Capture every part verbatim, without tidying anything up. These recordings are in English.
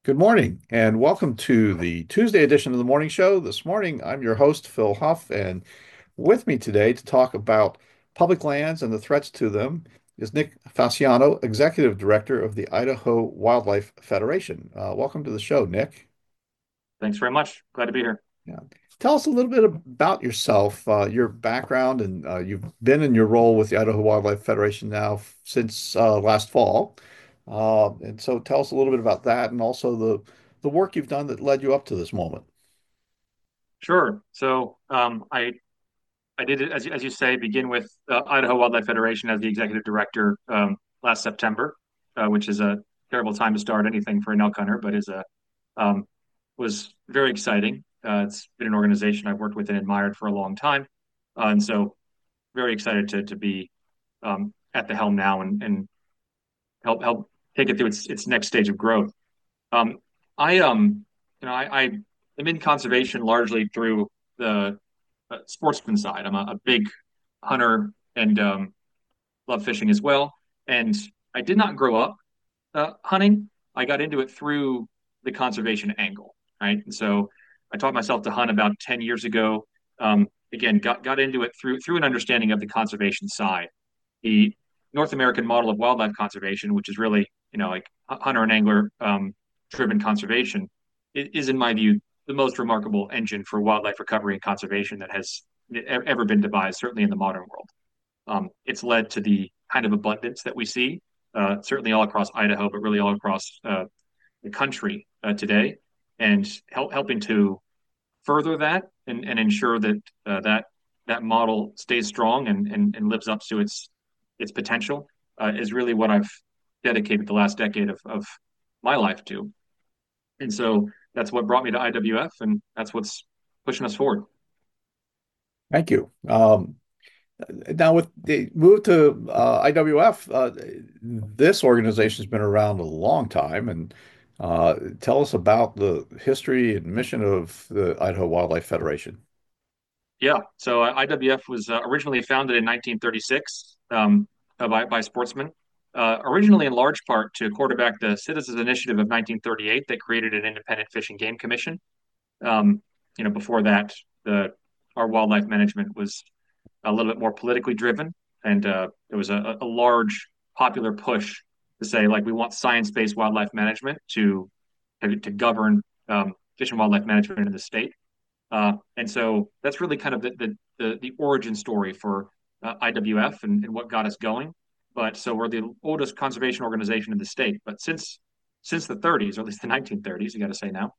Good morning, and welcome to the Tuesday edition of the Morning Show. This morning, I'm your host, Phil Huff, and with me today to talk about public lands and the threats to them is Nick Fasciano, Executive Director of the Idaho Wildlife Federation. Uh, welcome to the show, Nick. Thanks very much. Glad to be here. Yeah. Tell us a little bit about yourself, uh, your background, and uh, you've been in your role with the Idaho Wildlife Federation now f- since uh, last fall. Uh, and so tell us a little bit about that and also the the work you've done that led you up to this moment. Sure. So um, I I did it as you- as you say, begin with uh, Idaho Wildlife Federation as the executive director um, last September, uh, which is a terrible time to start anything for an elk hunter, but is a um, was very exciting. Uh, it's been an organization I've worked with and admired for a long time, uh, and so very excited to to be um, at the helm now and and help help take it through its its next stage of growth. Um, I um, you know, I, I am in conservation largely through the uh, sportsman side. I'm a, a big hunter and um, love fishing as well. And I did not grow up uh, hunting. I got into it through the conservation angle, right? And so I taught myself to hunt about ten years ago. Um, again, got got into it through through an understanding of the conservation side. The North American model of wildlife conservation, which is really, you know, like hunter and angler um, driven conservation, is in my view the most remarkable engine for wildlife recovery and conservation that has ever been devised, certainly in the modern world. Um, it's led to the kind of abundance that we see, uh, certainly all across Idaho, but really all across uh, the country uh, today, and help, helping to further that and, and ensure that uh, that that model stays strong and, and, and lives up to its its potential uh, is really what I've dedicated the last decade of, of my life to. And so that's what brought me to I W F, and that's what's pushing us forward. Thank you. Um, now, with the move to uh, I W F, uh, this organization's been around a long time, and uh, tell us about the history and mission of the Idaho Wildlife Federation. Yeah, so uh, I W F was uh, originally founded in nineteen thirty-six um, uh, by, by sportsmen, uh, originally in large part to quarterback the Citizens Initiative of nineteen thirty-eight that created an independent fish and game commission. Um, you know, before that, the our wildlife management was a little bit more politically driven, and uh, there was a, a large popular push to say like we want science-based wildlife management to to, to govern um, fish and wildlife management in the state. Uh, and so that's really kind of the the, the, the origin story for uh, I W F and, and what got us going. But so we're the oldest conservation organization in the state. But since since the thirties, or at least the nineteen thirties, you got to say now,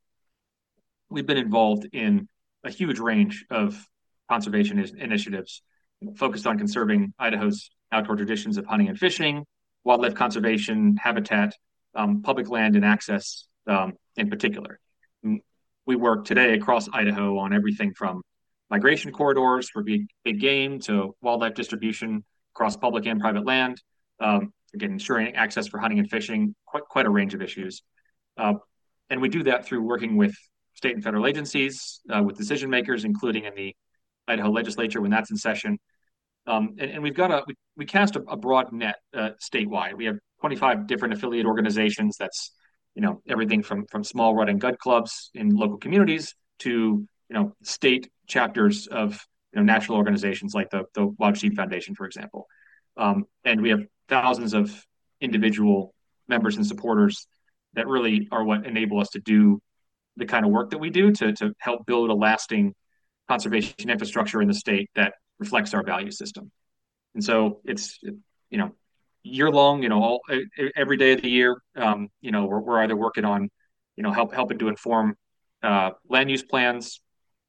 we've been involved in a huge range of conservation is- initiatives focused on conserving Idaho's outdoor traditions of hunting and fishing, wildlife conservation, habitat, um, public land, and access um, in particular. Mm, We work today across Idaho on everything from migration corridors for big, big game to wildlife distribution across public and private land. Um, again, ensuring access for hunting and fishing, quite, quite a range of issues. Uh, and we do that through working with state and federal agencies, uh, with decision makers, including in the Idaho legislature when that's in session. Um, and, and we've got a we, we cast a, a broad net uh, statewide. We have twenty-five different affiliate organizations. That's you know everything from from small rod and gun clubs in local communities to you know state chapters of you know national organizations like the the Wild Sheep Foundation, for example. Um, and we have thousands of individual members and supporters that really are what enable us to do the kind of work that we do to to help build a lasting conservation infrastructure in the state that reflects our value system. And so it's you know year long, you know, all every day of the year, um, you know, we're we're either working on you know help helping to inform uh, land use plans.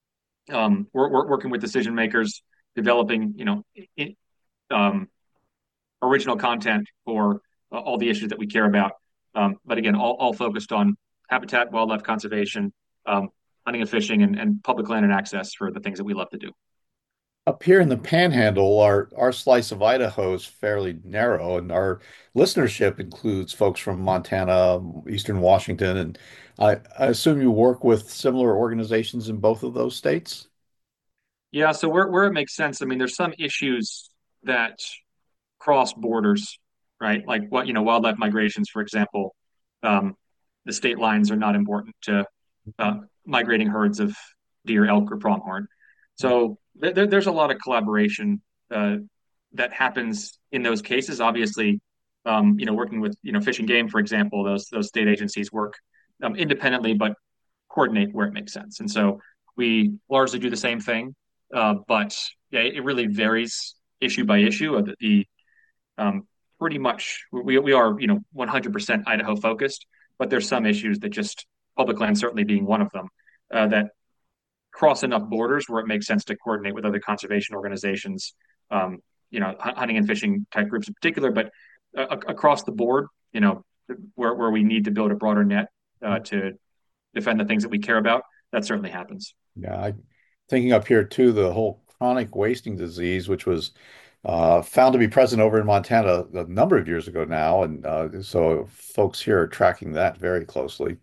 Um, we're, we're working with decision makers, developing you know in, um, original content for uh, all the issues that we care about. Um, but again, all, all focused on habitat, wildlife conservation, um, hunting and fishing, and, and public land and access for the things that we love to do. Up here in the Panhandle, our our slice of Idaho is fairly narrow, and our listenership includes folks from Montana, Eastern Washington, and I, I assume you work with similar organizations in both of those states. Yeah, so where where it makes sense, I mean, there's some issues that cross borders, right? Like what, you know, wildlife migrations, for example. Um, the state lines are not important to uh, migrating herds of deer, elk, or pronghorn. So th th there's a lot of collaboration uh, that happens in those cases. Obviously, um, you know, working with you know Fish and Game, for example, those those state agencies work um, independently, but coordinate where it makes sense. And so we largely do the same thing, uh, but yeah, it really varies issue by issue. Uh, The, the um, pretty much we we are you know one hundred percent Idaho focused, but there's some issues that just public land certainly being one of them uh, that cross enough borders where it makes sense to coordinate with other conservation organizations, um, you know, hunting and fishing type groups in particular, but uh, across the board, you know, where where we need to build a broader net uh, to defend the things that we care about, that certainly happens. Yeah, I thinking up here too, the whole chronic wasting disease, which was uh, found to be present over in Montana a number of years ago now, and uh, so folks here are tracking that very closely.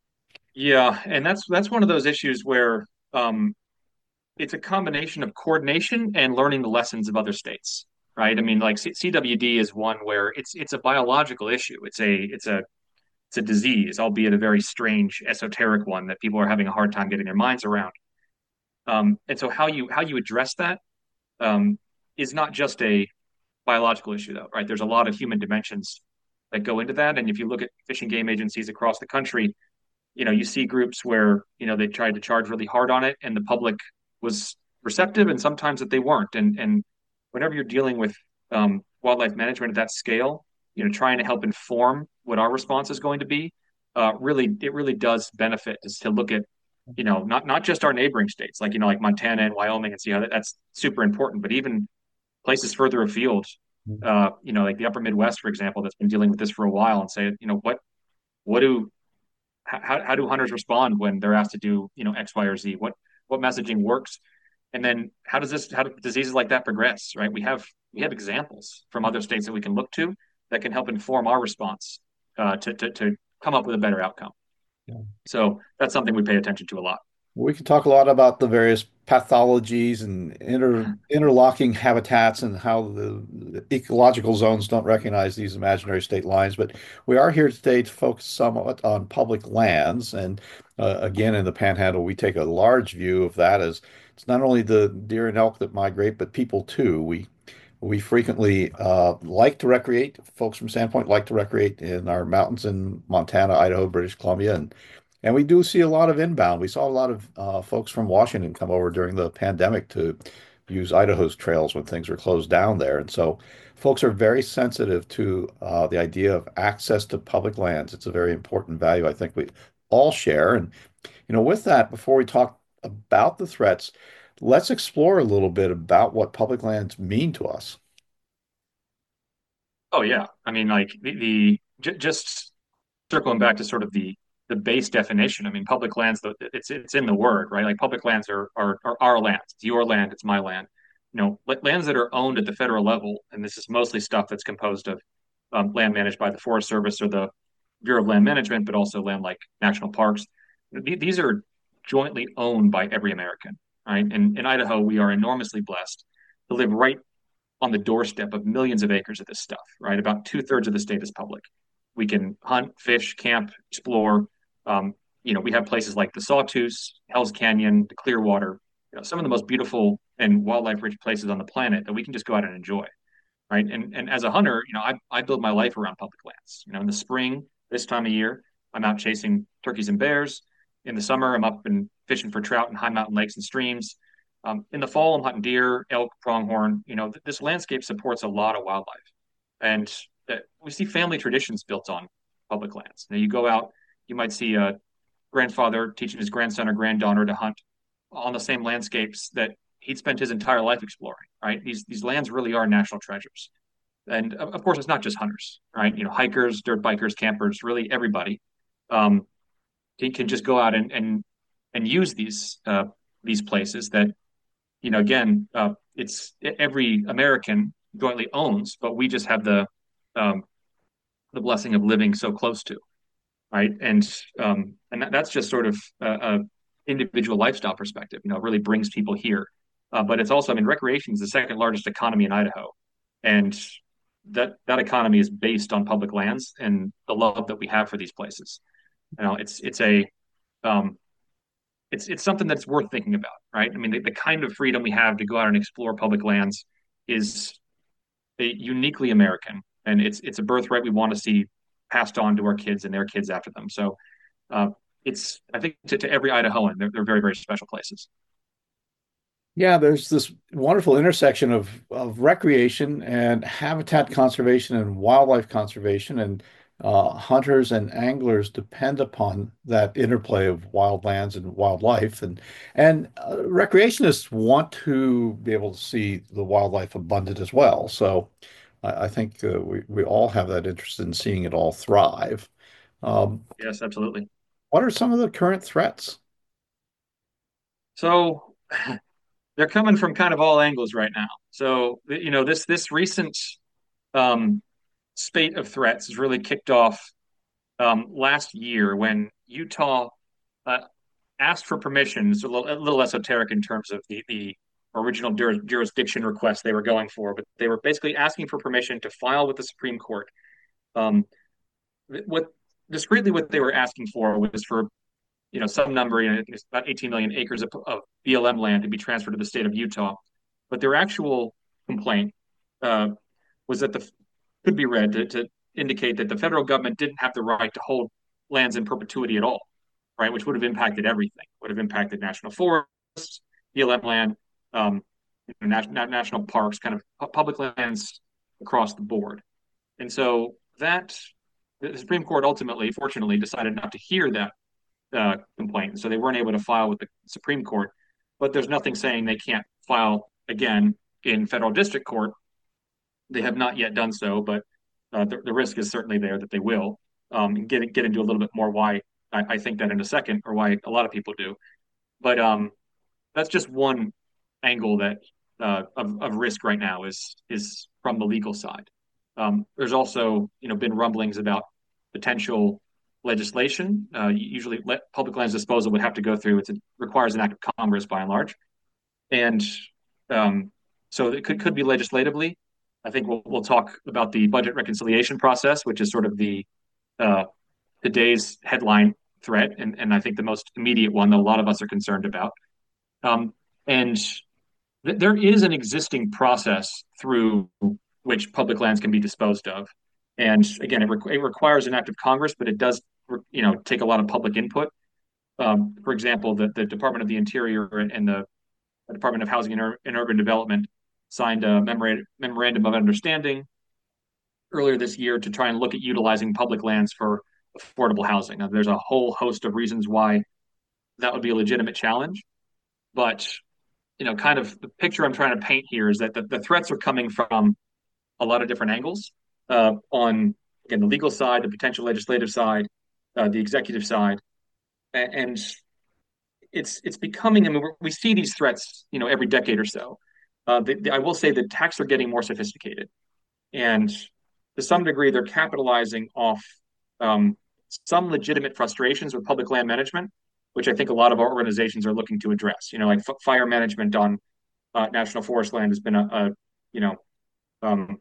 Yeah, and that's that's one of those issues where um, it's a combination of coordination and learning the lessons of other states, right? I mean, like C CWD is one where it's it's a biological issue. It's a it's a it's a disease, albeit a very strange, esoteric one that people are having a hard time getting their minds around. Um, and so how you how you address that um, is not just a biological issue, though, right? There's a lot of human dimensions that go into that. And if you look at fish and game agencies across the country, you know, you see groups where, you know, they tried to charge really hard on it and the public was receptive and sometimes that they weren't. And and whenever you're dealing with um, wildlife management at that scale, you know, trying to help inform what our response is going to be, uh, really, it really does benefit is to look at, you know, not not just our neighboring states, like, you know, like Montana and Wyoming and see how that, that's super important, but even places further afield, uh, you know, like the upper Midwest, for example, that's been dealing with this for a while and say, you know, what, what do how, how do hunters respond when they're asked to do you know X, Y, or Z? What what messaging works, and then how does this how do diseases like that progress? Right? We have we have examples from other states that we can look to that can help inform our response uh, to, to to come up with a better outcome. Yeah. So that's something we pay attention to a lot. We can talk a lot about the various pathologies and inter interlocking habitats and how the, the ecological zones don't recognize these imaginary state lines. But we are here today to focus somewhat on public lands. And uh, again, in the Panhandle, we take a large view of that as it's not only the deer and elk that migrate, but people too. We we frequently uh, like to recreate. Folks from Sandpoint like to recreate in our mountains in Montana, Idaho, British Columbia, and and we do see a lot of inbound. We saw a lot of uh, folks from Washington come over during the pandemic to use Idaho's trails when things were closed down there. And so folks are very sensitive to uh, the idea of access to public lands. It's a very important value I think we all share. And, you know, with that, before we talk about the threats, let's explore a little bit about what public lands mean to us. Oh yeah, I mean like the, the j just circling back to sort of the the base definition. I mean, public lands, it's it's in the word, right? Like public lands are are, are our lands. It's your land. It's my land. You know, lands that are owned at the federal level, and this is mostly stuff that's composed of um, land managed by the Forest Service or the Bureau of Land Management, but also land like national parks. These are jointly owned by every American, right? And in Idaho, we are enormously blessed to live right on the doorstep of millions of acres of this stuff, right? About two thirds of the state is public. We can hunt, fish, camp, explore. Um, you know, we have places like the Sawtooth, Hell's Canyon, the Clearwater, you know, some of the most beautiful and wildlife rich places on the planet that we can just go out and enjoy, right? And and as a hunter, you know, I I build my life around public lands. You know, in the spring, this time of year, I'm out chasing turkeys and bears. In the summer, I'm up and fishing for trout in high mountain lakes and streams. Um, in the fall, I'm hunting deer, elk, pronghorn. You know, th this landscape supports a lot of wildlife, and uh, we see family traditions built on public lands. Now, you go out, you might see a grandfather teaching his grandson or granddaughter to hunt on the same landscapes that he'd spent his entire life exploring. Right? These these lands really are national treasures, and of, of course, it's not just hunters. Right? You know, hikers, dirt bikers, campers, really everybody. Um, he can just go out and and and use these uh, these places that you know, again, uh, it's every American jointly owns, but we just have the um, the blessing of living so close to, right? And um, and that, that's just sort of a, a individual lifestyle perspective. You know, it really brings people here. Uh, but it's also, I mean, recreation is the second largest economy in Idaho, and that that economy is based on public lands and the love that we have for these places. You know, it's it's a um, it's it's something that's worth thinking about, right? I mean, the, the kind of freedom we have to go out and explore public lands is a, uniquely American, and it's it's a birthright we want to see passed on to our kids and their kids after them. So uh, it's I think to, to every Idahoan, they're, they're very very special places. Yeah, there's this wonderful intersection of, of recreation and habitat conservation and wildlife conservation, and uh, hunters and anglers depend upon that interplay of wildlands and wildlife, and and uh, recreationists want to be able to see the wildlife abundant as well. So I, I think uh, we we all have that interest in seeing it all thrive. Um, Yes, absolutely. what are some of the current threats? So they're coming from kind of all angles right now. So you know this this recent um, spate of threats has really kicked off um, last year when Utah uh, asked for permission. It's a little, a little esoteric in terms of the, the original jurisdiction request they were going for, but they were basically asking for permission to file with the Supreme Court. Um, what discreetly what they were asking for was for you know some number, you know, it's about eighteen million acres of, of B L M land to be transferred to the state of Utah. But their actual complaint uh, was that the could be read to, to indicate that the federal government didn't have the right to hold lands in perpetuity at all, right? Which would have impacted everything. Would have impacted national forests, B L M land, um, you know, national, national parks, kind of public lands across the board. And so that the Supreme Court ultimately, fortunately, decided not to hear that uh, complaint. So they weren't able to file with the Supreme Court. But there's nothing saying they can't file again in federal district court. They have not yet done so, but uh, the, the risk is certainly there that they will. Um, get get into a little bit more why I, I think that in a second, or why a lot of people do. But um, that's just one angle that uh, of, of risk right now is is from the legal side. Um, there's also you know been rumblings about potential legislation. Uh, usually, le- public lands disposal would have to go through. It's, it requires an act of Congress by and large, and um, so it could could be legislatively. I think we'll we'll talk about the budget reconciliation process, which is sort of the uh, today's headline threat, and and I think the most immediate one that a lot of us are concerned about. Um, and th- there is an existing process through which public lands can be disposed of. And again, it, re- it requires an act of Congress, but it does, you know, take a lot of public input. Um, for example, the, the Department of the Interior and the Department of Housing and, Ur- and Urban Development signed a memorandum, memorandum of understanding earlier this year to try and look at utilizing public lands for affordable housing. Now, there's a whole host of reasons why that would be a legitimate challenge, but you know, kind of the picture I'm trying to paint here is that the, the threats are coming from a lot of different angles uh, on, again, the legal side, the potential legislative side, uh, the executive side. And it's it's becoming, I mean, we're, we see these threats, you know, every decade or so. Uh, the, the, I will say the attacks are getting more sophisticated. And to some degree, they're capitalizing off um, some legitimate frustrations with public land management, which I think a lot of our organizations are looking to address. You know, like f- fire management on uh, national forest land has been a, a you know, um,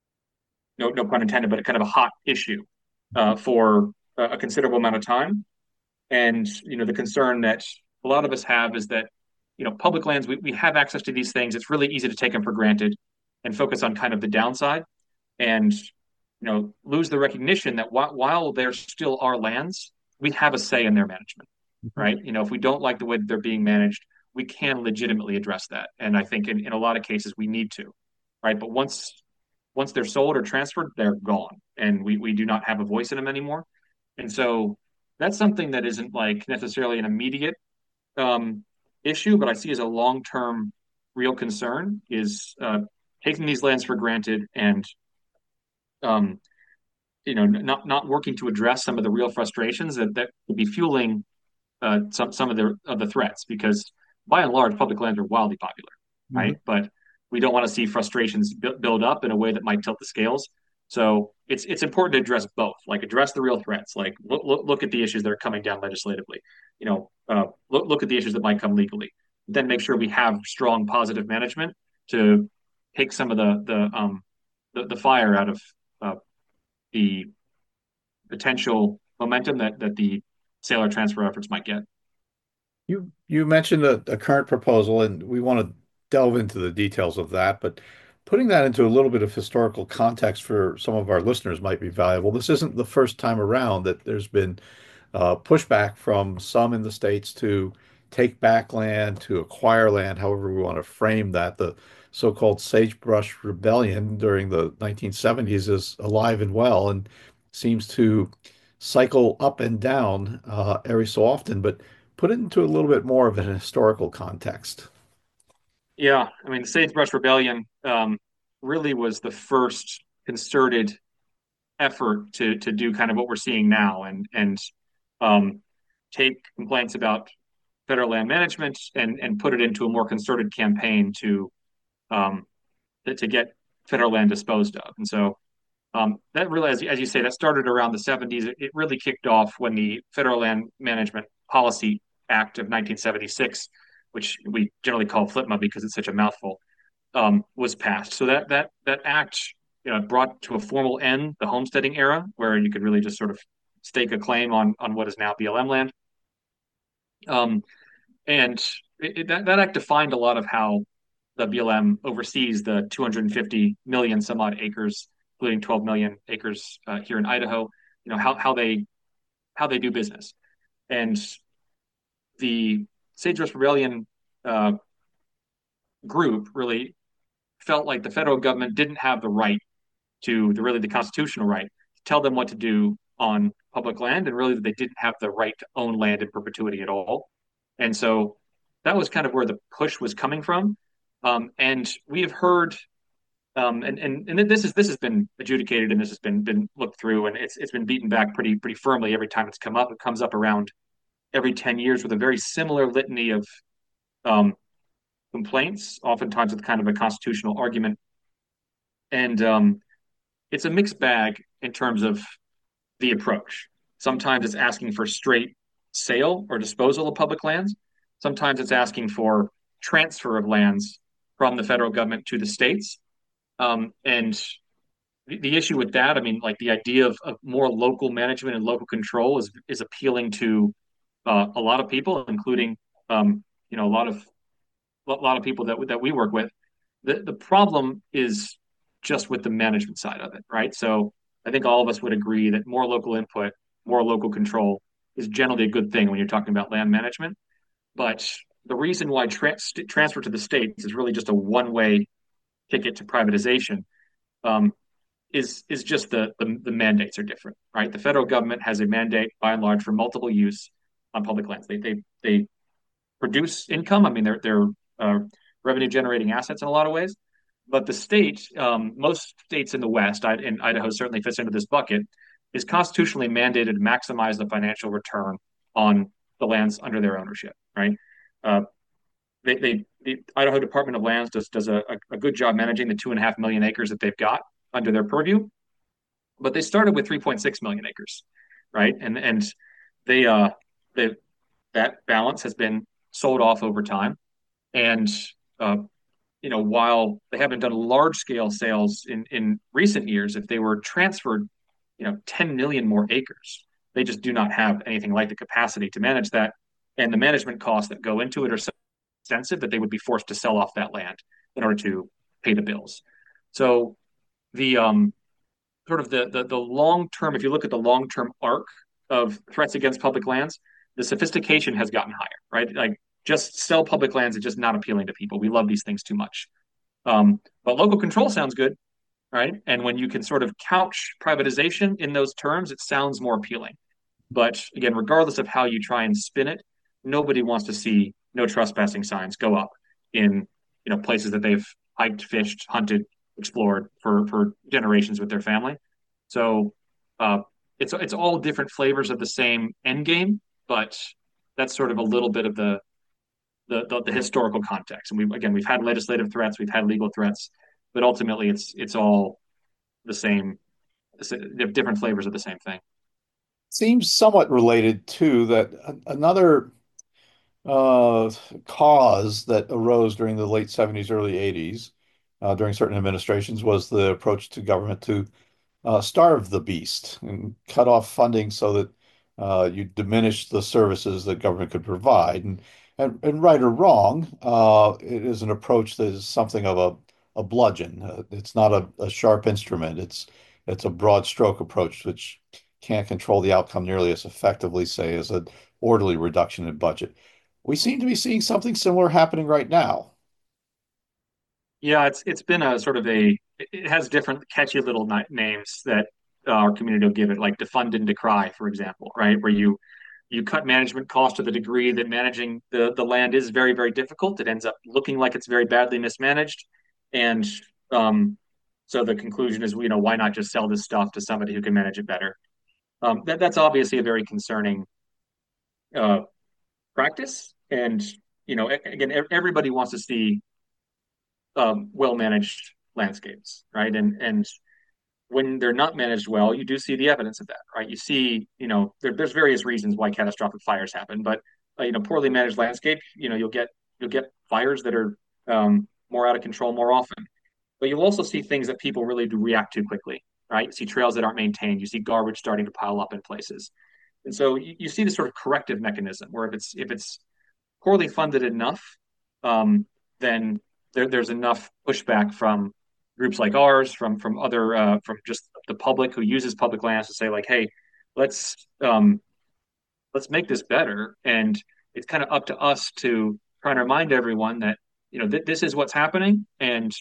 no, no pun intended, but a kind of a hot issue uh, for a, a considerable amount of time. And you know, the concern that a lot of us have is that you know, public lands, we, we have access to these things. It's really easy to take them for granted and focus on kind of the downside and you know lose the recognition that wh- while there still are lands, we have a say in their management, right? You know, if we don't like the way that they're being managed, we can legitimately address that. And I think in, in a lot of cases we need to, right? But once once they're sold or transferred, they're gone, and we we do not have a voice in them anymore. And so that's something that isn't like necessarily an immediate um, issue, but I see as a long term real concern is uh, taking these lands for granted and um, you know not not working to address some of the real frustrations that that could be fueling uh, some some of the of the threats because by and large public lands are wildly popular, Mhm. right? But we don't want to see frustrations bu- build up in a way that might tilt the scales. So it's it's important to address both, like address the real threats, like look look, look at the issues that are coming down legislatively, you know, uh, look look at the issues that might come legally. Then make sure we have strong positive management to take some of the the um the, the fire out of uh, the potential momentum that that the sailor transfer efforts might get. You you mentioned a, a current proposal, and we want to delve into the details of that, but putting that into a little bit of historical context for some of our listeners might be valuable. This isn't the first time around that there's been uh, pushback from some in the states to take back land, to acquire land, however we want to frame that. The so-called Sagebrush Rebellion during the nineteen seventies is alive and well and seems to cycle up and down uh, every so often, but put it into a little bit more of an historical context. Yeah, I mean, the Sagebrush Rebellion um, really was the first concerted effort to to do kind of what we're seeing now, and and um, take complaints about federal land management and and put it into a more concerted campaign to um, to, to get federal land disposed of. And so um, that really, as, as you say, that started around the seventies. It, it really kicked off when the Federal Land Management Policy Act of nineteen seventy-six, which we generally call FLIPMA because it's such a mouthful, um, was passed. So that that that act, you know, brought to a formal end the homesteading era, where you could really just sort of stake a claim on on what is now B L M land. Um, and it, it, that that act defined a lot of how the B L M oversees the two hundred fifty million some odd acres, including twelve million acres uh, here in Idaho. You know how how they how they do business, and the Sagebrush Rebellion uh, group really felt like the federal government didn't have the right to the really the constitutional right to tell them what to do on public land, and really that they didn't have the right to own land in perpetuity at all. And so that was kind of where the push was coming from. Um, and we have heard, um, and, and and this is this has been adjudicated and this has been been looked through, and it's it's been beaten back pretty pretty firmly every time it's come up. It comes up around every ten years with a very similar litany of um, complaints, oftentimes with kind of a constitutional argument. And um, it's a mixed bag in terms of the approach. Sometimes it's asking for straight sale or disposal of public lands. Sometimes it's asking for transfer of lands from the federal government to the states. Um, and the, the issue with that, I mean, like the idea of, of more local management and local control is is appealing to uh, a lot of people, including um, you know a lot of a lot of people that that we work with. The the problem is just with the management side of it, right? So I think all of us would agree that more local input, more local control is generally a good thing when you're talking about land management. But the reason why tra- transfer to the states is really just a one-way ticket to privatization um, is is just the, the the mandates are different, right? The federal government has a mandate by and large for multiple use on public lands. They they they produce income. I mean, they're they're uh, revenue generating assets in a lot of ways. But the state, um, most states in the West, I, and Idaho certainly fits into this bucket, is constitutionally mandated to maximize the financial return on the lands under their ownership. Right? Uh, they, they, the Idaho Department of Lands does does a, a good job managing the two and a half million acres that they've got under their purview, but they started with three point six million acres, right? And and they uh they that balance has been sold off over time, and uh, you know, while they haven't done large scale sales in, in recent years, if they were transferred, you know, ten million more acres, they just do not have anything like the capacity to manage that. And the management costs that go into it are so extensive that they would be forced to sell off that land in order to pay the bills. So the um, sort of the, the, the long term, if you look at the long term arc of threats against public lands, the sophistication has gotten higher, right? Like just sell public lands is just not appealing to people. We love these things too much. Um, but local control sounds good, right? And when you can sort of couch privatization in those terms, it sounds more appealing. But again, regardless of how you try and spin it, nobody wants to see no trespassing signs go up in you know places that they've hiked, fished, hunted, explored for for generations with their family. So uh, it's it's all different flavors of the same end game, but that's sort of a little bit of the the, the, the historical context. And we again we've had legislative threats, we've had legal threats, but ultimately it's it's all the same, different flavors of the same thing. Seems somewhat related to that another uh, cause that arose during the late seventies, early eighties, uh, during certain administrations was the approach to government to uh, starve the beast and cut off funding so that uh, you diminish the services that government could provide. And, and, and right or wrong, uh, it is an approach that is something of a, a bludgeon. Uh, it's not a, a sharp instrument. It's it's a broad stroke approach, which can't control the outcome nearly as effectively, say, as an orderly reduction in budget. We seem to be seeing something similar happening right now. Yeah, it's it's been a sort of a it has different catchy little ni- names that uh, our community will give it, like defund and decry, for example, right? Where you you cut management costs to the degree that managing the the land is very, very difficult. It ends up looking like it's very badly mismanaged, and um, so the conclusion is, you know, why not just sell this stuff to somebody who can manage it better? Um, that that's obviously a very concerning uh, practice, and you know, a- again, e- everybody wants to see um, well managed landscapes, right? And and when they're not managed well, you do see the evidence of that, right? You see, you know, there, there's various reasons why catastrophic fires happen, but uh, you know, poorly managed landscape, you know, you'll get you'll get fires that are um, more out of control more often. But you'll also see things that people really do react to quickly, right? You see trails that aren't maintained. You see garbage starting to pile up in places, and so you, you see this sort of corrective mechanism where if it's if it's poorly funded enough, um, then there, there's enough pushback from groups like ours, from from other, uh, from just the public who uses public lands to say like, hey, let's um, let's make this better. And it's kind of up to us to try and remind everyone that you know th- this is what's happening, and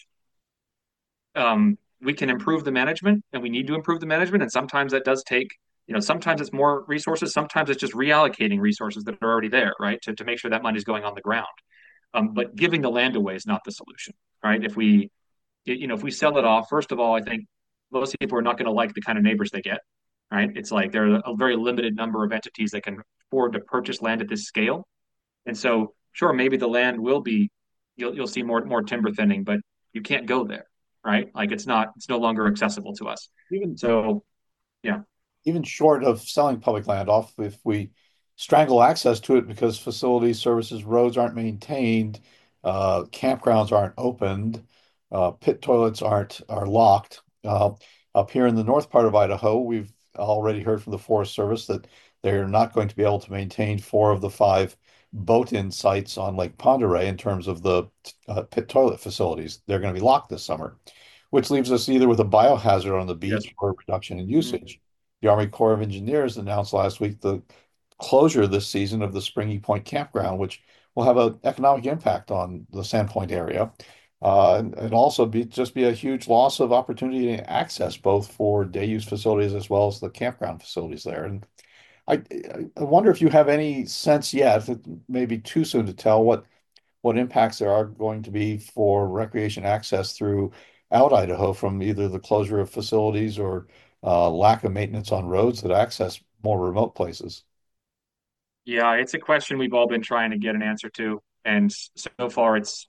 um, we can improve the management, and we need to improve the management. And sometimes that does take, you know, sometimes it's more resources, sometimes it's just reallocating resources that are already there, right, to to make sure that money is going on the ground. Um, but giving the land away is not the solution, right? If we, you know, if we sell it off, first of all, I think most people are not going to like the kind of neighbors they get, right? It's like there are a very limited number of entities that can afford to purchase land at this scale, and so sure, maybe the land will be, you'll you'll see more more timber thinning, but you can't go there, right? Like it's not, it's no longer accessible to us. Even So yeah, even short of selling public land off, if we strangle access to it because facilities, services, roads aren't maintained, uh, campgrounds aren't opened, uh, pit toilets aren't are locked. Uh, up here in the north part of Idaho, we've already heard from the Forest Service that they're not going to be able to maintain four of the five boat-in sites on Lake Pend Oreille in terms of the uh, pit toilet facilities. They're going to be locked this summer, which leaves us either with a biohazard on the yes. beach or a reduction in Mm-hmm. usage. The Army Corps of Engineers announced last week the closure this season of the Springy Point campground, which will have an economic impact on the Sandpoint area. Uh, and, and also be just be a huge loss of opportunity and access both for day use facilities as well as the campground facilities there. And I, I wonder if you have any sense yet, it may be too soon to tell what what impacts there are going to be for recreation access through out Idaho from either the closure of facilities or uh, lack of maintenance on roads that access more remote places. Yeah, it's a question we've all been trying to get an answer to, and so far it's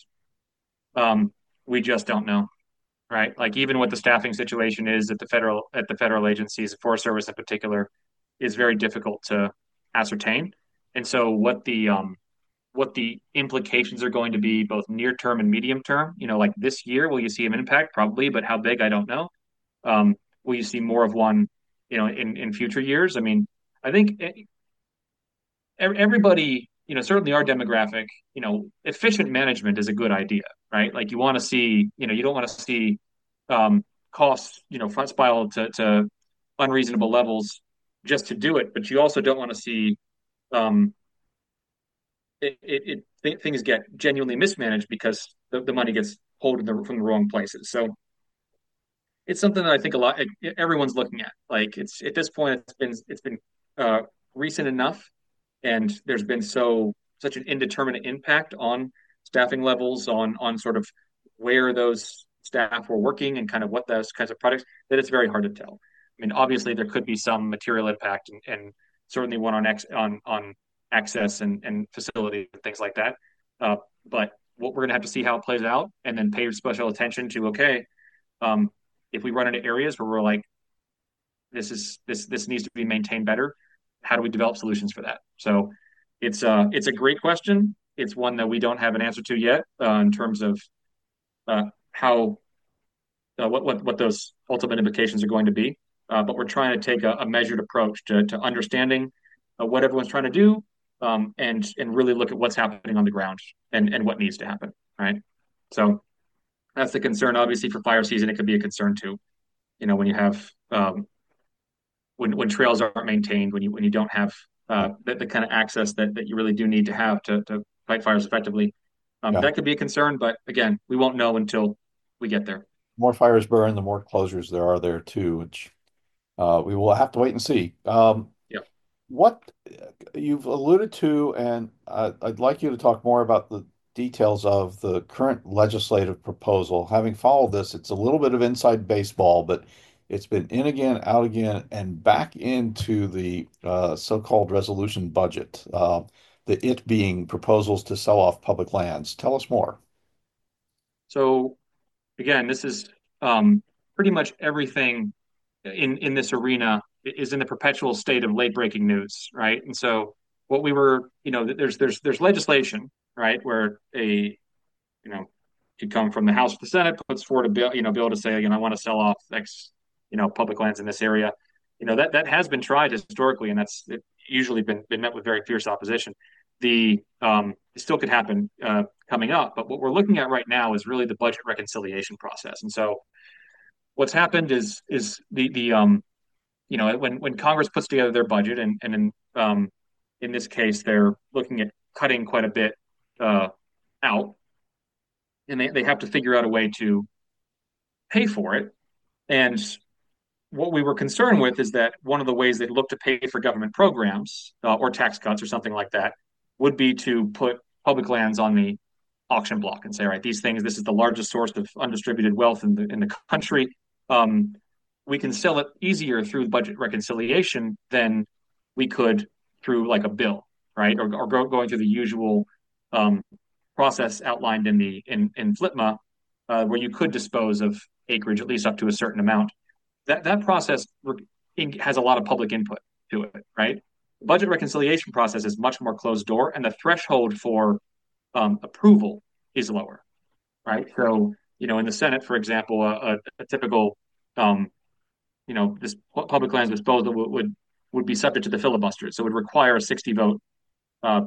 um, we just don't know, right? Like even what the staffing situation is at the federal at the federal agencies, the Forest Service in particular, is very difficult to ascertain. And so what the um, what the implications are going to be, both near term and medium term. You know, like this year, will you see an impact? Probably, but how big, I don't know. Um, will you see more of one, you know, in in future years? I mean, I think e- everybody, you know, certainly our demographic, you know, efficient management is a good idea, right? Like you want to see, you know, you don't want to see um, costs, you know, front spiral to, to unreasonable levels just to do it, but you also don't want to see um, it, it, it th- things get genuinely mismanaged because the, the money gets pulled in the, from the wrong places. So it's something that I think a lot everyone's looking at. Like it's at this point, it's been it's been uh, recent enough, and there's been so such an indeterminate impact on staffing levels, on on sort of where those staff were working and kind of what those kinds of products, that it's very hard to tell. I mean, obviously there could be some material impact, and, and certainly one on ex, on on access and and facility and things like that. Uh, but what we're going to have to see how it plays out, and then pay special attention to, okay, um, if we run into areas where we're like, this is this this needs to be maintained better, how do we develop solutions for that? So it's uh it's a great question. It's one that we don't have an answer to yet, uh, in terms of uh, how uh, what what what those ultimate implications are going to be. Uh, but we're trying to take a, a measured approach to to understanding uh, what everyone's trying to do, um, and and really look at what's happening on the ground and and what needs to happen, right? So that's the concern. Obviously, for fire season, it could be a concern too. You know, when you have um, when when trails aren't maintained, when you when you don't have uh, the, the kind of access that, that you really do need to have to, to fight fires effectively, um, Yeah. that could be a concern. But again, we won't know until we get there. More fires burn, the more closures there are there too, which uh, we will have to wait and see. Um, Yeah. what you've alluded to, and uh, I'd like you to talk more about the details of the current legislative proposal. Having followed this, it's a little bit of inside baseball, but it's been in again, out again, and back into the uh, so-called resolution budget. Uh, the it being proposals to sell off public lands. Tell us more. So again, this is um, pretty much everything in in this arena is in the perpetual state of late breaking news, right? And so what we were, you know, there's there's there's legislation, right, where a you know could come from the House or the Senate puts forward a bill, you know, bill to say, you know, I want to sell off X, you know, public lands in this area. You know, that that has been tried historically, and that's it usually been been met with very fierce opposition. The um, it still could happen uh, coming up, but what we're looking at right now is really the budget reconciliation process. And so what's happened is is the the um you know when when Congress puts together their budget and and in um in this case they're looking at cutting quite a bit uh out, and they, they have to figure out a way to pay for it. And what we were concerned with is that one of the ways they look to pay for government programs uh, or tax cuts or something like that would be to put public lands on the auction block and say, all right, these things, this is the largest source of undistributed wealth in the in the country. Um, we can sell it easier through budget reconciliation than we could through like a bill, right? Or, or go, going through the usual um, process outlined in the in in FLIPMA, uh, where you could dispose of acreage at least up to a certain amount. That that process has a lot of public input to it, right? The budget reconciliation process is much more closed door, and the threshold for um, approval is lower, right? So, you know, in the Senate, for example, a, a, a typical, um, you know, this public lands disposal would, would would be subject to the filibuster, so it would require a sixty vote uh,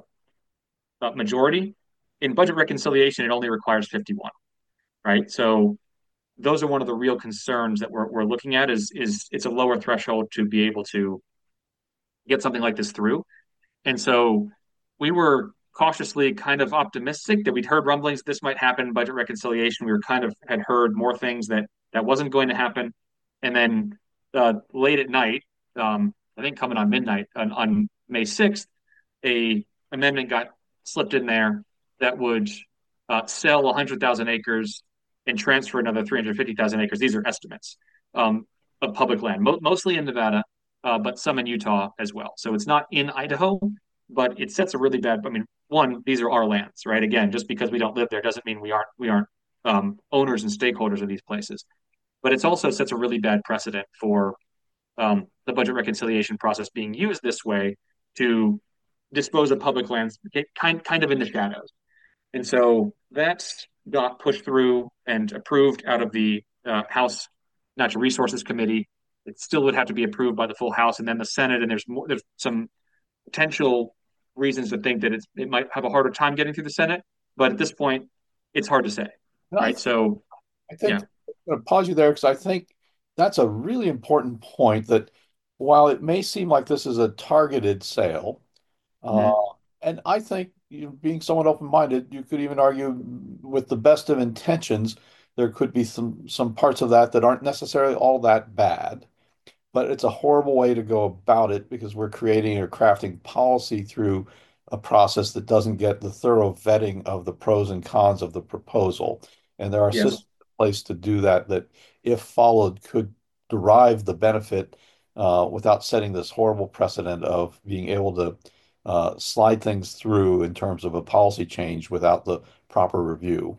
uh, majority. In budget reconciliation, it only requires fifty-one, right? So those are one of the real concerns that we're we're looking at is is it's a lower threshold to be able to get something like this through. And so we were cautiously kind of optimistic that we'd heard rumblings that this might happen in budget reconciliation. We were kind of had heard more things that that wasn't going to happen. And then uh, late at night, um, I think coming on midnight on, on May sixth, a amendment got slipped in there that would uh, sell one hundred thousand acres and transfer another three hundred fifty thousand acres. These are estimates um, of public land, mo- mostly in Nevada, uh, but some in Utah as well. So it's not in Idaho, but it sets a really bad. I mean, one, these are our lands, right? Again, just because we don't live there doesn't mean we aren't we aren't um, owners and stakeholders of these places. But it also sets a really bad precedent for um, the budget reconciliation process being used this way to dispose of public lands, kind kind of in the shadows. And so that's got pushed through and approved out of the uh, House Natural Resources Committee. It still would have to be approved by the full House and then the Senate. And there's more, there's some potential reasons to think that it's, it might have a harder time getting through the Senate. But at this point, it's hard to say, And I, right? So, I yeah. think I'm going to pause you there because I think that's a really important point that while it may seem like this is a targeted sale, uh, Mm-hmm. and I think you know, being somewhat open-minded, you could even argue with the best of intentions, there could be some some parts of that that aren't necessarily all that bad. But it's a horrible way to go about it because we're creating or crafting policy through a process that doesn't get the thorough vetting of the pros and cons of the proposal. And there are Yes. systems in place to do that that, if followed, could derive the benefit uh, without setting this horrible precedent of being able to uh, slide things through in terms of a policy change without the proper review.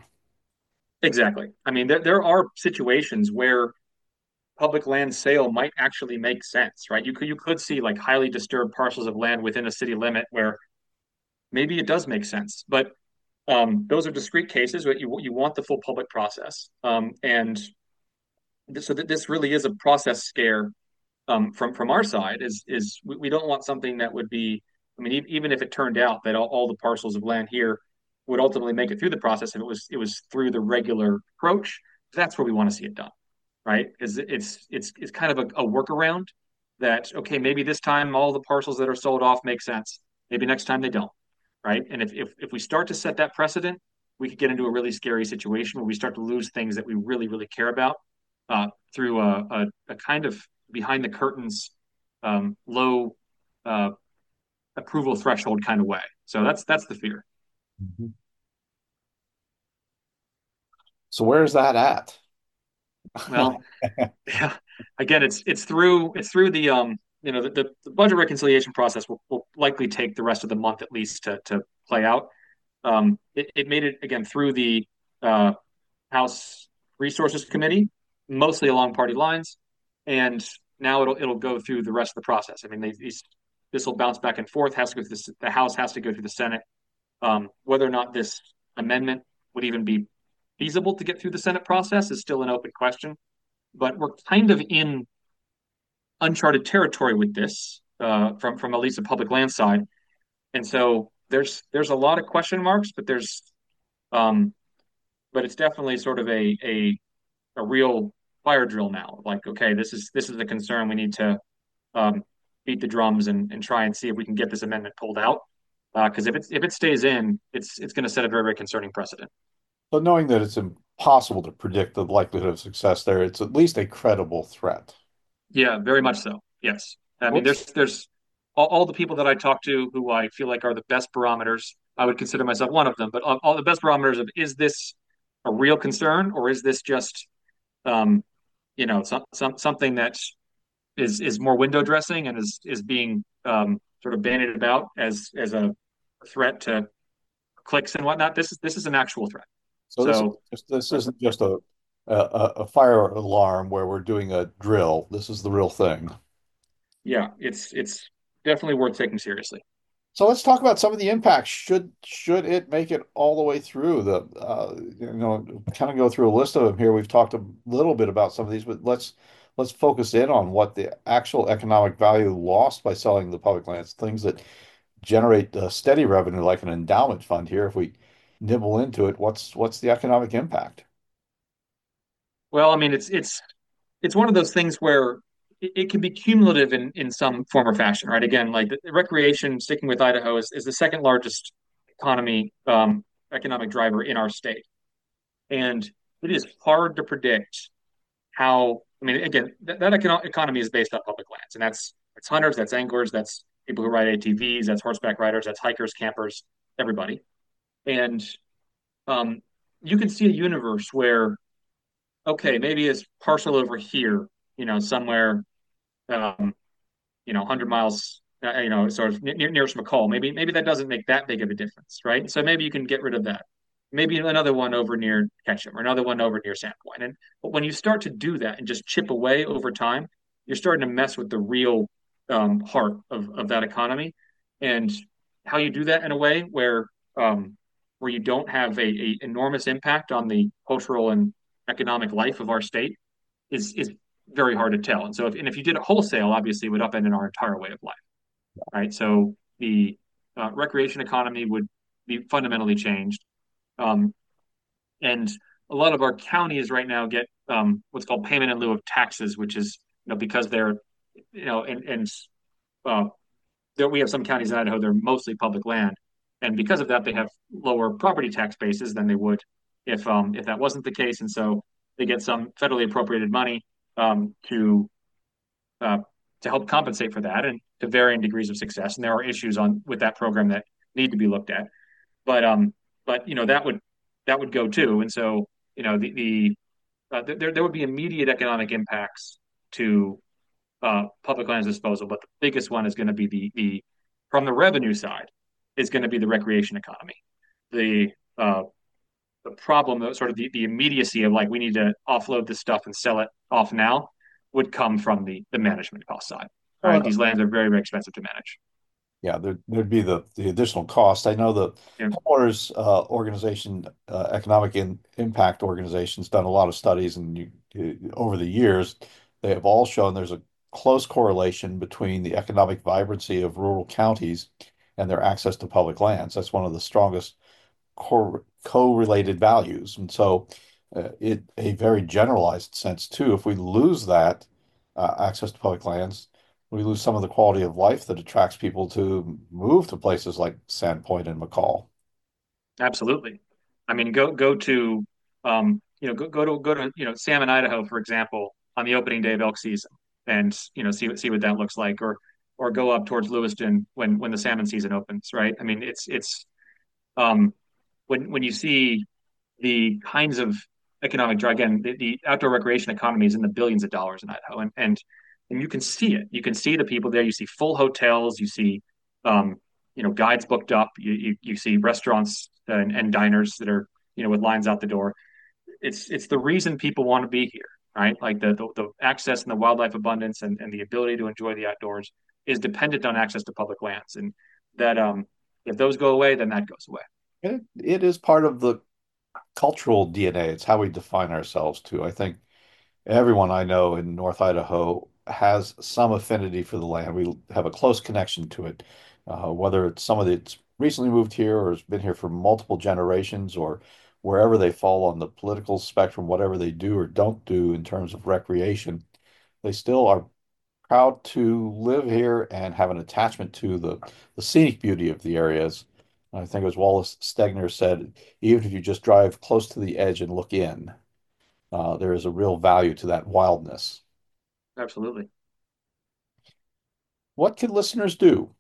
Exactly. I mean, there, there are situations where public land sale might actually make sense, right? You could you could see like highly disturbed parcels of land within a city limit where maybe it does make sense, but um, those are discrete cases. But you you want the full public process, um, and th- so th- this really is a process scare um, from from our side is is we, we don't want something that would be. I mean, e- even if it turned out that all, all the parcels of land here would ultimately make it through the process, if it was it was through the regular approach, that's where we want to see it done, right? Because it's it's it's kind of a, a workaround that okay, maybe this time all the parcels that are sold off make sense. Maybe next time they don't, right? And if if if we start to set that precedent, we could get into a really scary situation where we start to lose things that we really really care about uh, through a, a, a kind of behind the curtains, um, low uh, approval threshold kind of way. So that's that's the fear. Mhm. So where's that at? Well, yeah, again, it's it's through it's through the um you know the, the, the budget reconciliation process will, will likely take the rest of the month at least to to play out. Um, it, it made it again through the uh, House Resources Committee, mostly along party lines, and now it'll it'll go through the rest of the process. I mean, they, these this will bounce back and forth. Has to go through the, the House has to go through the Senate. Um, whether or not this amendment would even be feasible to get through the Senate process is still an open question. But we're kind of in uncharted territory with this uh, from from at least the public land side, and so there's there's a lot of question marks, but there's um, but it's definitely sort of a a a real fire drill now. Like, okay, this is this is a concern. We need to um, beat the drums and, and try and see if we can get this amendment pulled out. Because uh, if it if it stays in, it's it's going to set a very very concerning precedent. So knowing that it's impossible to predict the likelihood of success there, it's at least a credible threat. Yeah, very much so. Yes, I mean What's there's there's all, all the people that I talk to who I feel like are the best barometers. I would consider myself one of them, but all, all the best barometers of is this a real concern or is this just um, you know some, some something that is is more window dressing and is is being um, sort of bandied about as as a threat to clicks and whatnot. This is this is an actual threat. so this is So just this isn't just a, a a fire alarm where we're doing a drill. This is the real thing. yeah, it's it's definitely worth taking seriously. So let's talk about some of the impacts. Should should it make it all the way through the uh, you know kind of go through a list of them here. We've talked a little bit about some of these, but let's let's focus in on what the actual economic value lost by selling the public lands, things that generate uh, steady revenue like an endowment fund here. If we nibble into it, what's what's the economic impact? Well, I mean, it's it's it's one of those things where it, it can be cumulative in in some form or fashion, right? Again, like the, the recreation, sticking with Idaho, is, is the second largest economy um, economic driver in our state, and it is hard to predict how. I mean, again, that, that econo- economy is based on public lands, and that's that's hunters, that's anglers, that's people who ride A T Vs, that's horseback riders, that's hikers, campers, everybody, and um, you can see a universe where okay, maybe it's parcel over here, you know, somewhere, um, you know, one hundred miles, uh, you know, sort of near, nearest McCall. Maybe maybe that doesn't make that big of a difference, right? So maybe you can get rid of that. Maybe another one over near Ketchum or another one over near Sandpoint. And but when you start to do that and just chip away over time, you're starting to mess with the real um, heart of, of that economy. And how you do that in a way where um, where you don't have a, a enormous impact on the cultural and economic life of our state is is very hard to tell. And so if and if you did it wholesale, obviously it would upend our entire way of life, right? So the uh, recreation economy would be fundamentally changed. Um, and a lot of our counties right now get um, what's called payment in lieu of taxes, which is you know because they're you know and and uh, there, we have some counties in Idaho, they're mostly public land, and because of that, they have lower property tax bases than they would if um, if that wasn't the case, and so they get some federally appropriated money um, to uh, to help compensate for that, and to varying degrees of success. And there are issues on with that program that need to be looked at, but um, but you know that would that would go too, and so you know the the uh, there there would be immediate economic impacts to uh, public lands disposal, but the biggest one is going to be the the from the revenue side is going to be the recreation economy. The uh, the problem, sort of the, the immediacy of like we need to offload this stuff and sell it off now, would come from the the management cost side. All right, Well, these lands are very very expensive to manage. yeah, there, there'd be the the additional cost. I know the Yeah, homeowners uh, organization, uh, economic in, impact organization's done a lot of studies, and you, you- over the years, they have all shown there's a close correlation between the economic vibrancy of rural counties and their access to public lands. That's one of the strongest cor correlated values. And so, uh, it a very generalized sense too. If we lose that uh, access to public lands, we lose some of the quality of life that attracts people to move to places like Sandpoint and McCall. Absolutely. I mean, go go to um, you know go go to go to you know Salmon, Idaho, for example, on the opening day of elk season, and you know see what see what that looks like, or or go up towards Lewiston when when the salmon season opens, right? I mean, it's it's um, when when you see the kinds of economic drive again, the, the outdoor recreation economy is in the billions of dollars in Idaho, and and and you can see it. You can see the people there. You see full hotels. You see um, you know guides booked up. You you, you see restaurants and, and diners that are you know with lines out the door. It's it's the reason people want to be here, right? Like the the, the access and the wildlife abundance and, and the ability to enjoy the outdoors is dependent on access to public lands, and that um if those go away, then that goes away. It, it is part of the cultural D N A. It's how we define ourselves too. I think everyone I know in North Idaho has some affinity for the land. We have a close connection to it, uh, whether it's someone that's recently moved here or has been here for multiple generations or wherever they fall on the political spectrum, whatever they do or don't do in terms of recreation, they still are proud to live here and have an attachment to the, the scenic beauty of the areas. I think as Wallace Stegner said, even if you just drive close to the edge and look in, uh, there is a real value to that wildness. Absolutely. What can listeners do?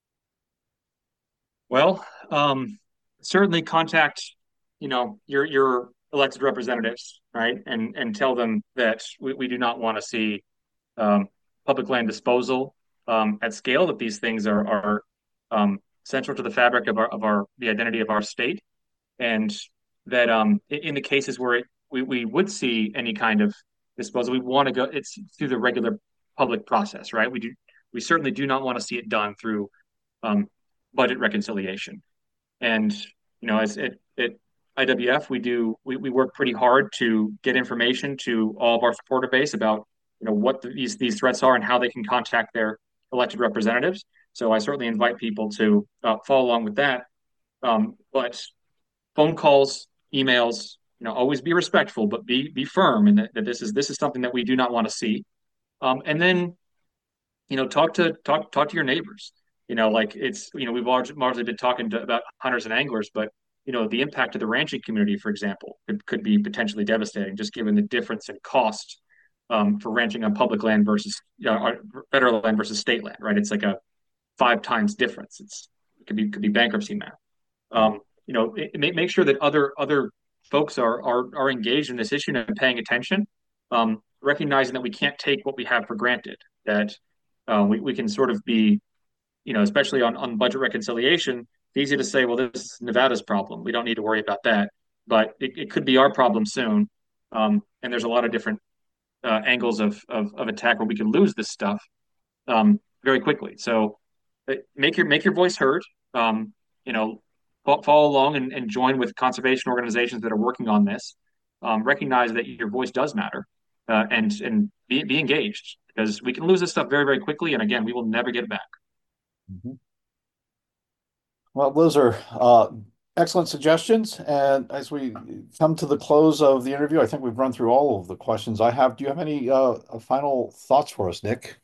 Well, um, certainly contact, you know, your your elected representatives, right? And and tell them that we, we do not want to see um, public land disposal um, at scale, that these things are are um, central to the fabric of our of our the identity of our state, and that um, in the cases where it, we, we would see any kind of disposal, we want to go it's through the regular public process, right? We do we certainly do not want to see it done through um, budget reconciliation. And you know, as at, at I W F, we do we, we work pretty hard to get information to all of our supporter base about you know what the, these these threats are and how they can contact their elected representatives. So I certainly invite people to uh, follow along with that. Um, but phone calls, emails, you know, always be respectful, but be be firm, and that, that this is this is something that we do not want to see. Um, and then you know, talk to talk talk to your neighbors. You know, like it's you know we've largely, largely been talking to, about hunters and anglers, but you know the impact to the ranching community, for example, could, could be potentially devastating, just given the difference in cost um, for ranching on public land versus you know, federal land versus state land. Right? It's like a five times difference. It's it could be could be bankruptcy math. Um, you know, it, make make sure that other other folks are are are engaged in this issue and paying attention, um, recognizing that we can't take what we have for granted. That uh, we we can sort of be, you know, especially on on budget reconciliation, it's easy to say, well, this is Nevada's problem. We don't need to worry about that, but it, it could be our problem soon. Um, and there's a lot of different uh, angles of, of of attack where we can lose this stuff um, very quickly. So uh, make your make your voice heard. Um, you know, follow along and, and join with conservation organizations that are working on this. Um, recognize that your voice does matter, uh, and and be be engaged because we can lose this stuff very very quickly. And again, we will never get it back. Mhm. Well, those are uh, excellent suggestions. And as we come to the close of the interview, I think we've run through all of the questions I have. Do you have any uh, final thoughts for us, Nick?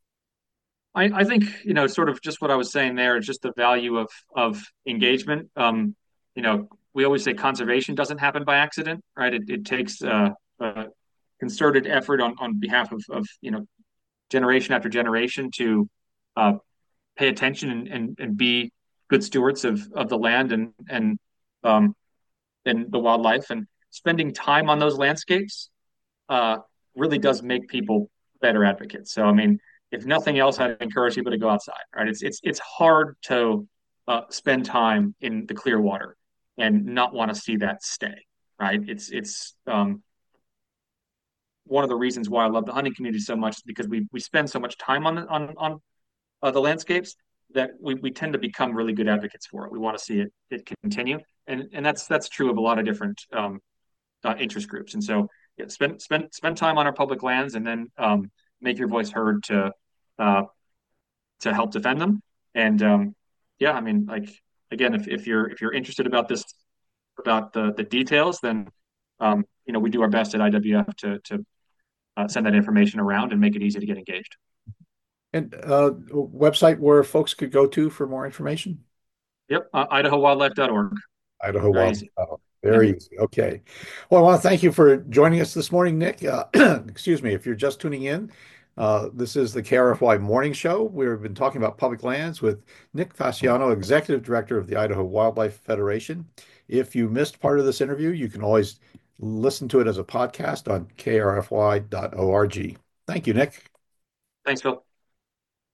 I, I think you know, sort of just what I was saying there, just the value of of engagement. Um, you know, we always say conservation doesn't happen by accident, right? It, it takes uh, a concerted effort on on behalf of of you know generation after generation to uh, pay attention and, and and be good stewards of of the land and and um and the wildlife and spending time on those landscapes uh, really does make people better advocates. So, I mean, if nothing else, I'd encourage people to go outside. Right? It's it's it's hard to uh, spend time in the clear water and not want to see that stay. Right? It's it's um, one of the reasons why I love the hunting community so much is because we we spend so much time on the, on on uh, the landscapes that we, we tend to become really good advocates for it. We want to see it it continue, and and that's that's true of a lot of different um, uh, interest groups. And so, yeah, spend spend spend time on our public lands, and then um, make your voice heard to uh, to help defend them. And um, yeah, I mean, like again, if, if you're if you're interested about this about the the details, then um, you know we do our best at I W F to to uh, send that information around and make it easy to get engaged. And uh, website where folks could go to for more information? Yep, uh, idaho wildlife dot org. Idaho Very Wild. easy. Oh, Yeah. very easy. Okay. Well, I want to thank you for joining us this morning, Nick. Uh, excuse me, if you're just tuning in, uh, this is the K R F Y Morning Show. We've been talking about public lands with Nick Fasciano, Executive Director of the Idaho Wildlife Federation. If you missed part of this interview, you can always listen to it as a podcast on K R F Y dot org. Thank you, Nick. Thanks, Phil.